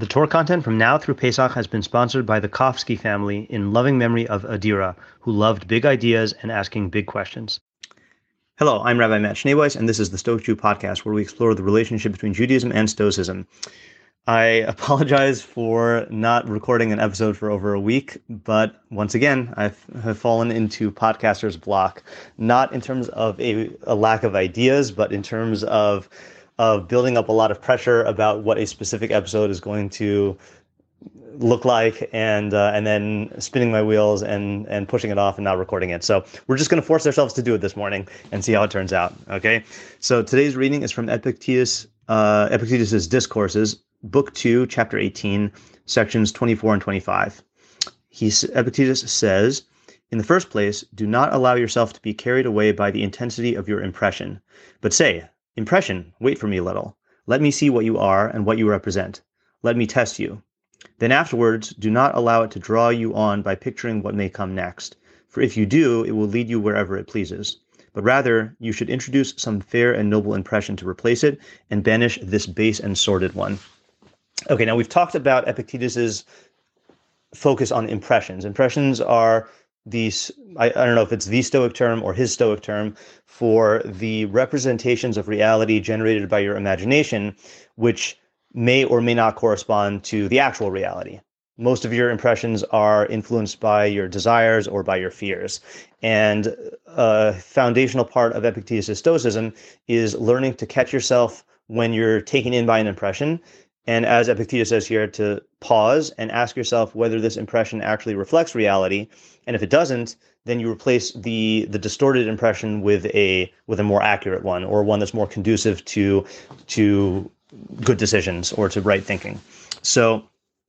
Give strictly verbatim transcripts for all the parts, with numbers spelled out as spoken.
The Torah content from now through Pesach has been sponsored by the Kofsky family in loving memory of Adira, who loved big ideas and asking big questions. Hello, I'm Rabbi Matt Schneeweiss, and this is the Stoic Jew podcast, where we explore the relationship between Judaism and Stoicism. I apologize for not recording an episode for over a week, but once again, I have fallen into podcaster's block, not in terms of a, a lack of ideas, but in terms of of building up a lot of pressure about what a specific episode is going to look like, and uh, and then spinning my wheels and and pushing it off and not recording it. So we're just going to force ourselves to do it this morning and see how it turns out. Okay. So today's reading is from Epictetus, uh, Epictetus's Discourses, Book Two, Chapter eighteen, sections twenty-four and twenty-five. He Epictetus says, "In the first place, do not allow yourself to be carried away by the intensity of your impression, but say, 'Impression, wait for me a little. Let me see what you are and what you represent. Let me test you.' Then afterwards, do not allow it to draw you on by picturing what may come next. For if you do, it will lead you wherever it pleases. But rather, you should introduce some fair and noble impression to replace it, and banish this base and sordid one." Okay, now we've talked about Epictetus's focus on impressions. Impressions are these, I, I don't know if it's the Stoic term or his Stoic term, for the representations of reality generated by your imagination, which may or may not correspond to the actual reality. Most of your impressions are influenced by your desires or by your fears. And a foundational part of Epictetus' Stoicism is learning to catch yourself when you're taken in by an impression. And as Epictetus says here, to pause and ask yourself whether this impression actually reflects reality. And if it doesn't, then you replace the the distorted impression with a with a more accurate one, or one that's more conducive to to good decisions or to right thinking. So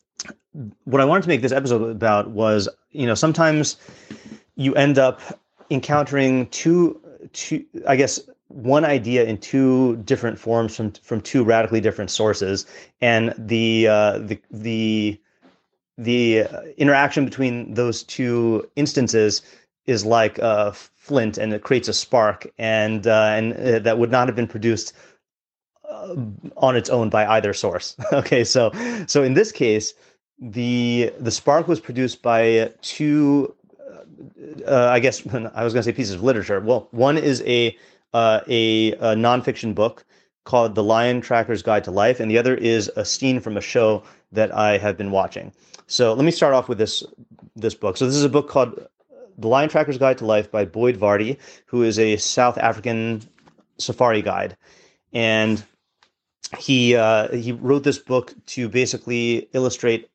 what I wanted to make this episode about was, you know, sometimes you end up encountering two two I guess one idea in two different forms from from two radically different sources, and the uh, the the the interaction between those two instances is like a flint, and it creates a spark, and uh, and uh, that would not have been produced uh, on its own by either source. Okay, so so in this case, the the spark was produced by two, uh, I guess I was going to say pieces of literature. Well, one is a Uh, a, a nonfiction book called The Lion Tracker's Guide to Life, and the other is a scene from a show that I have been watching. So let me start off with this this book. So this is a book called The Lion Tracker's Guide to Life by Boyd Varty, who is a South African safari guide, and he uh, he wrote this book to basically illustrate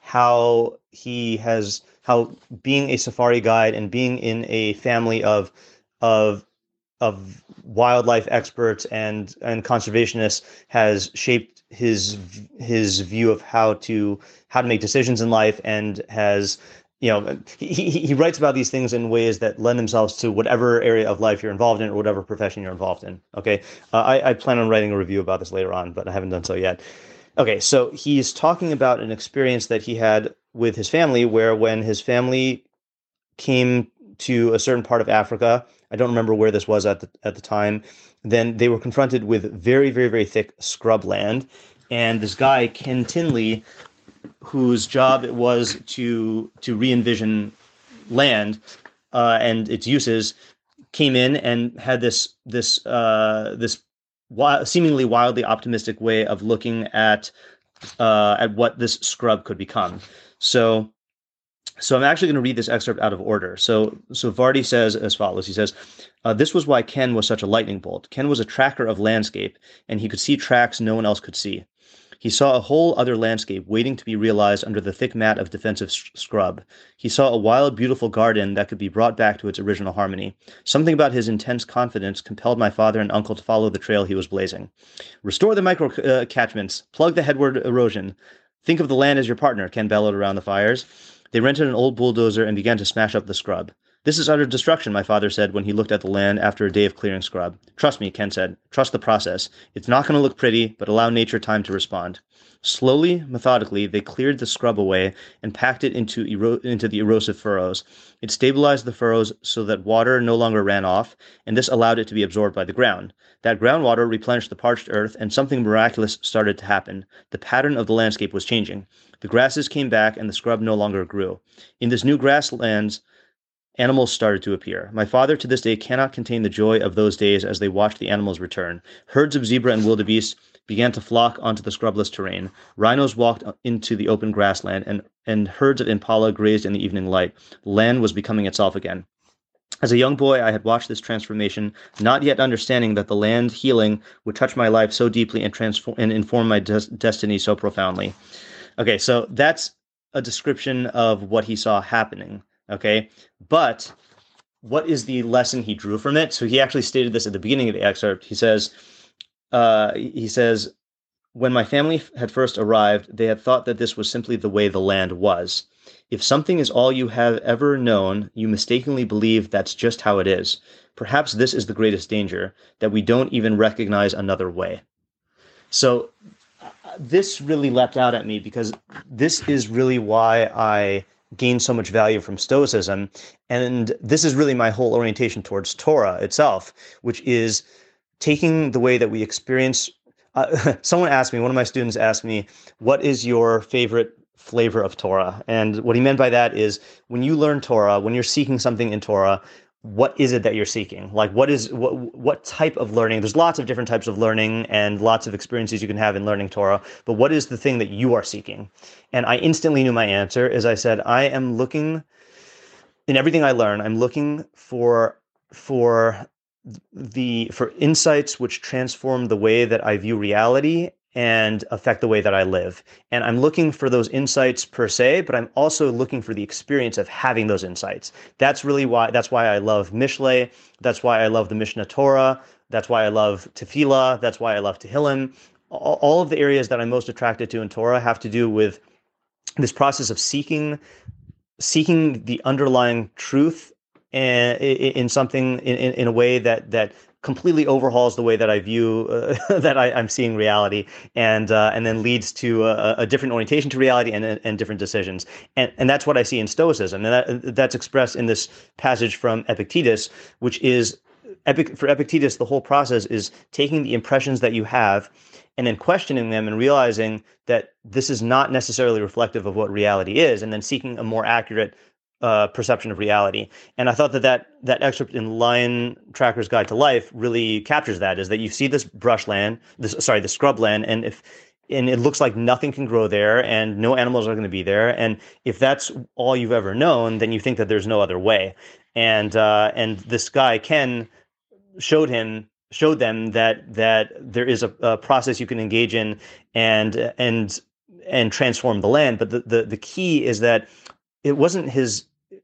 how he has how being a safari guide and being in a family of of of wildlife experts and and conservationists has shaped his his view of how to how to make decisions in life, and has, you know, he he writes about these things in ways that lend themselves to whatever area of life you're involved in or whatever profession you're involved in. Okay, uh, I I plan on writing a review about this later on, but I haven't done so yet. Okay, so he's talking about an experience that he had with his family, where when his family came to a certain part of Africa, I don't remember where this was at the at the time, then they were confronted with very, very, very thick scrub land. And this guy, Ken Tinley, whose job it was to to re-envision land uh, and its uses, came in and had this this uh, this wild, seemingly wildly optimistic way of looking at uh, at what this scrub could become. So. So I'm actually going to read this excerpt out of order. So, so Varty says as follows. He says, uh, "This was why Ken was such a lightning bolt. Ken was a tracker of landscape, and he could see tracks no one else could see. He saw a whole other landscape waiting to be realized under the thick mat of defensive scrub. He saw a wild, beautiful garden that could be brought back to its original harmony. Something about his intense confidence compelled my father and uncle to follow the trail he was blazing. Restore the micro uh, catchments. Plug the headward erosion. Think of the land as your partner," Ken bellowed around the fires. They rented an old bulldozer and began to smash up the scrub. "This is utter destruction," my father said when he looked at the land after a day of clearing scrub. "Trust me," Ken said. "Trust the process. It's not going to look pretty, but allow nature time to respond." Slowly, methodically, they cleared the scrub away and packed it into ero- into the erosive furrows. It stabilized the furrows so that water no longer ran off, and this allowed it to be absorbed by the ground. That groundwater replenished the parched earth, and something miraculous started to happen. The pattern of the landscape was changing. The grasses came back, and the scrub no longer grew. In this new grasslands, animals started to appear. My father to this day cannot contain the joy of those days as they watched the animals return. Herds of zebra and wildebeest began to flock onto the scrubless terrain. Rhinos walked into the open grassland, and, and herds of impala grazed in the evening light. The land was becoming itself again. As a young boy, I had watched this transformation, not yet understanding that the land healing would touch my life so deeply and transform and inform my des- destiny so profoundly. Okay, so that's a description of what he saw happening. Okay, but what is the lesson he drew from it? So he actually stated this at the beginning of the excerpt. He says, uh, he says, "When my family had first arrived, they had thought that this was simply the way the land was. If something is all you have ever known, you mistakenly believe that's just how it is. Perhaps this is the greatest danger, that we don't even recognize another way." So uh, this really leapt out at me because this is really why I gain so much value from Stoicism. And this is really my whole orientation towards Torah itself, which is taking the way that we experience. Uh, someone asked me, one of my students asked me, "What is your favorite flavor of Torah?" And what he meant by that is when you learn Torah, when you're seeking something in Torah, what is it that you're seeking? Like, what is what what type of learning? There's lots of different types of learning and lots of experiences you can have in learning Torah, but what is the thing that you are seeking? And I instantly knew my answer. As I said, I am looking in everything I learn, I'm looking for for the for insights which transform the way that I view reality and affect the way that I live. And I'm looking for those insights per se, but I'm also looking for the experience of having those insights. That's really why, that's why I love Mishlei. That's why I love the Mishnah Torah. That's why I love Tefillah. That's why I love Tehillim. All, all of the areas that I'm most attracted to in Torah have to do with this process of seeking, seeking the underlying truth and in something in, in a way that that completely overhauls the way that I view uh, that I, I'm seeing reality, and uh, and then leads to a, a different orientation to reality and and different decisions. And and that's what I see in Stoicism, and that that's expressed in this passage from Epictetus, which is Epic, for Epictetus, the whole process is taking the impressions that you have and then questioning them and realizing that this is not necessarily reflective of what reality is, and then seeking a more accurate uh, perception of reality. And I thought that, that that excerpt in Lion Tracker's Guide to Life really captures that, is that you see this brushland, this sorry, the scrubland, and if and it looks like nothing can grow there and no animals are going to be there. And if that's all you've ever known, then you think that there's no other way. And uh, and this guy, Ken, showed him showed them that that there is a, a process you can engage in and and and transform the land. But the, the the key is that it wasn't his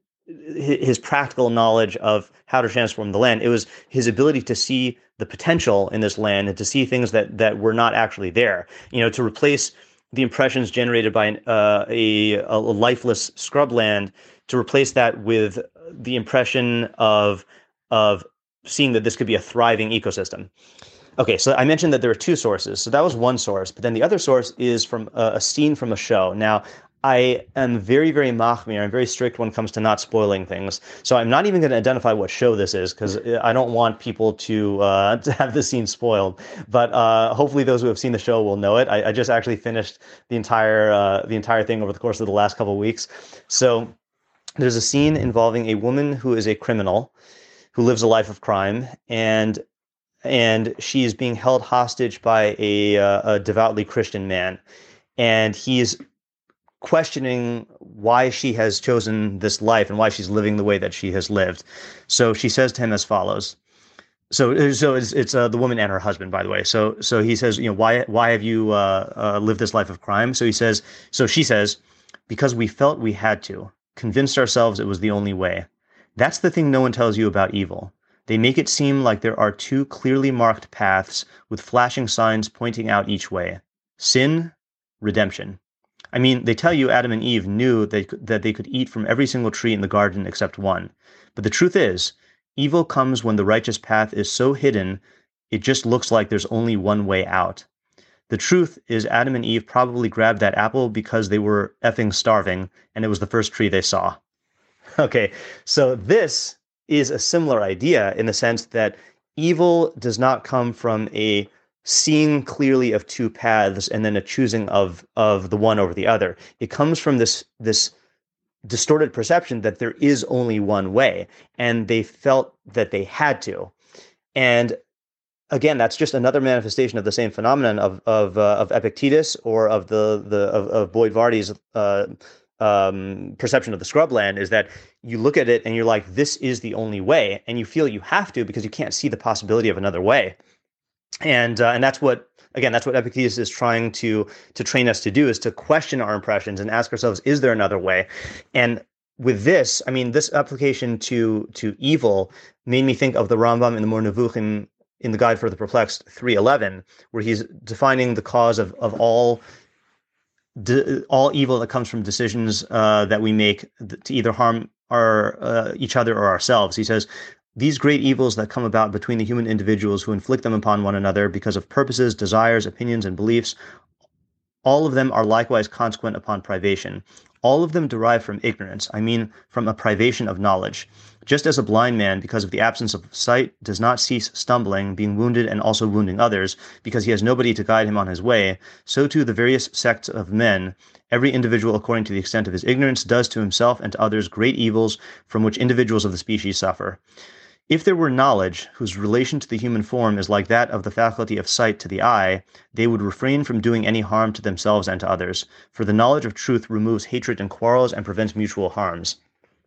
his practical knowledge of how to transform the land. It was his ability to see the potential in this land and to see things that that were not actually there. You know, to replace the impressions generated by an, uh, a, a lifeless scrubland, to replace that with the impression of of seeing that this could be a thriving ecosystem. Okay, so I mentioned that there are two sources. So that was one source, but then the other source is from a, a scene from a show. Now, I am very, very machmir. I'm very strict when it comes to not spoiling things. So I'm not even going to identify what show this is because I don't want people to uh, to have the scene spoiled. But uh, hopefully, those who have seen the show will know it. I, I just actually finished the entire uh, the entire thing over the course of the last couple of weeks. So there's a scene involving a woman who is a criminal who lives a life of crime, and and she is being held hostage by a, uh, a devoutly Christian man, and he is questioning why she has chosen this life and why she's living the way that she has lived. So she says to him as follows. So, so it's, it's uh, the woman and her husband, by the way. So, so he says, you know, why, why have you uh, uh, lived this life of crime? So he says, so she says, because we felt we had to, convinced ourselves it was the only way. That's the thing no one tells you about evil. They make it seem like there are two clearly marked paths with flashing signs pointing out each way: sin, redemption. I mean, they tell you Adam and Eve knew they, that they could eat from every single tree in the garden except one. But the truth is, evil comes when the righteous path is so hidden, it just looks like there's only one way out. The truth is Adam and Eve probably grabbed that apple because they were effing starving, and it was the first tree they saw. Okay, so this is a similar idea in the sense that evil does not come from a seeing clearly of two paths and then a choosing of of the one over the other. It comes from this this distorted perception that there is only one way, and they felt that they had to. And again, that's just another manifestation of the same phenomenon of of uh, of Epictetus or of the the of, of Boyd Vardy's uh, um, perception of the scrubland, is that you look at it and you're like, this is the only way, and you feel you have to because you can't see the possibility of another way. And uh, and that's what, again, that's what Epictetus is trying to to train us to do, is to question our impressions and ask ourselves, is there another way? And with this, I mean, this application to to evil made me think of the Rambam in the Mor Nevuchim, in the Guide for the Perplexed three eleven, where he's defining the cause of of all de, all evil that comes from decisions uh, that we make to either harm our uh, each other or ourselves. He says, these great evils that come about between the human individuals who inflict them upon one another because of purposes, desires, opinions, and beliefs, all of them are likewise consequent upon privation. All of them derive from ignorance, I mean from a privation of knowledge. Just as a blind man, because of the absence of sight, does not cease stumbling, being wounded and also wounding others, because he has nobody to guide him on his way, so too the various sects of men, every individual according to the extent of his ignorance, does to himself and to others great evils from which individuals of the species suffer. If there were knowledge whose relation to the human form is like that of the faculty of sight to the eye, they would refrain from doing any harm to themselves and to others, for the knowledge of truth removes hatred and quarrels and prevents mutual harms.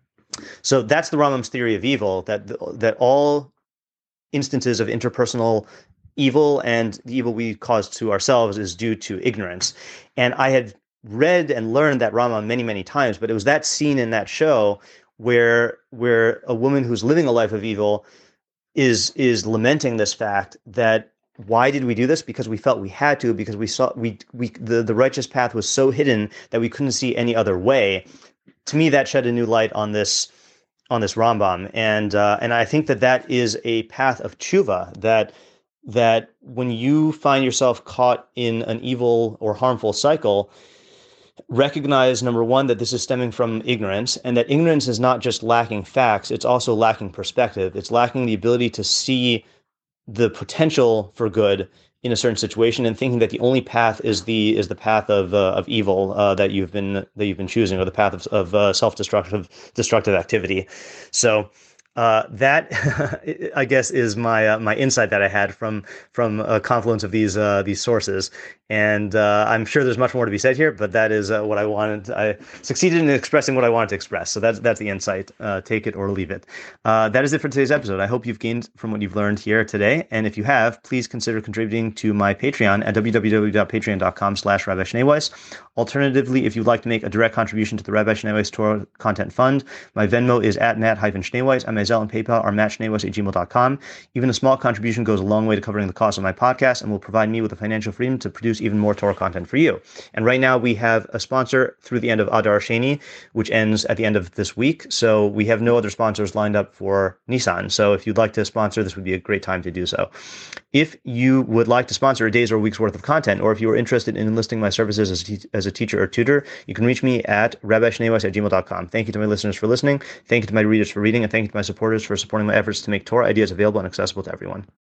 So that's the Rambam's theory of evil, that that all instances of interpersonal evil and the evil we cause to ourselves is due to ignorance. And I had read and learned that Rambam many, many times, but it was that scene in that show where where a woman who's living a life of evil is is lamenting this fact that, why did we do this? Because we felt we had to, because we saw we we the, the righteous path was so hidden that we couldn't see any other way. To me, that shed a new light on this on this Rambam, and uh, and I think that that is a path of tshuva, that that when you find yourself caught in an evil or harmful cycle, recognize, number one, that this is stemming from ignorance, and that ignorance is not just lacking facts, it's also lacking perspective. It's lacking the ability to see the potential for good in a certain situation, and thinking that the only path is the is the path of uh, of evil uh, that you've been that you've been choosing, or the path of, of uh, self-destructive destructive activity. So Uh, that, I guess, is my uh, my insight that I had from from a confluence of these uh, these sources, and uh, I'm sure there's much more to be said here, but that is uh, what I wanted. I succeeded in expressing what I wanted to express, so that's that's the insight. Uh, take it or leave it. Uh, that is it for today's episode. I hope you've gained from what you've learned here today, and if you have, please consider contributing to my Patreon at w w w dot patreon dot com slash rabbi schneeweiss. Alternatively, if you'd like to make a direct contribution to the Rabbi Schneeweiss Torah Content Fund, my Venmo is at Matt-Schneeweiss. I'm Zelle and PayPal are matt schneeweiss at gmail dot com. Even a small contribution goes a long way to covering the cost of my podcast and will provide me with the financial freedom to produce even more Torah content for you. And right now we have a sponsor through the end of Adar Sheni, which ends at the end of this week. So we have no other sponsors lined up for Nissan. So if you'd like to sponsor, this would be a great time to do so. If you would like to sponsor a day's or a week's worth of content, or if you are interested in enlisting my services as a, te- as a teacher or tutor, you can reach me at rabbi schneeweiss at gmail dot com. Thank you to my listeners for listening. Thank you to my readers for reading, and thank you to my supporters for supporting my efforts to make Torah ideas available and accessible to everyone.